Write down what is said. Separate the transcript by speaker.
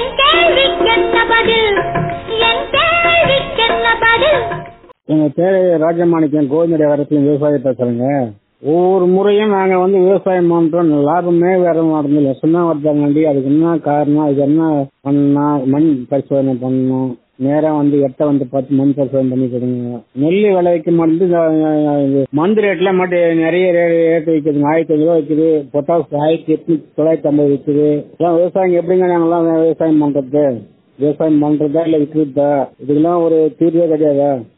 Speaker 1: எங்க பேரு ராஜமாணிக்கம் கோவிந்தடைய வரத்துல விவசாயம் பேசுறேங்க. ஒவ்வொரு முறையும் நாங்க விவசாயம் பண்றோம், லாபமே வேற மாட்டதில்ல. சும்மா வருதாங்காண்டி அதுக்கு என்ன காரணம், அதுக்கு என்ன பண்ணா மண் பரிசோதனை பண்ணணும், நேரம் எட்ட பார்த்து மண் பரிசோதனை பண்ணி கொடுங்க. நெல் விளைவிக்க மட்டும் மந்து ரேட்ல மட்டும் நிறைய ரேட் விற்குதுங்க. 1500 ரூபா விற்குது. பொட்டாஸ் 1850 விற்குது. விவசாயம் எப்படிங்க நாங்கெல்லாம் விவசாயம் பண்றது? விவசாயம் பண்றதா இல்ல விற்கிறதா? இதுக்கெல்லாம் ஒரு தீர்வே கிடையாதா?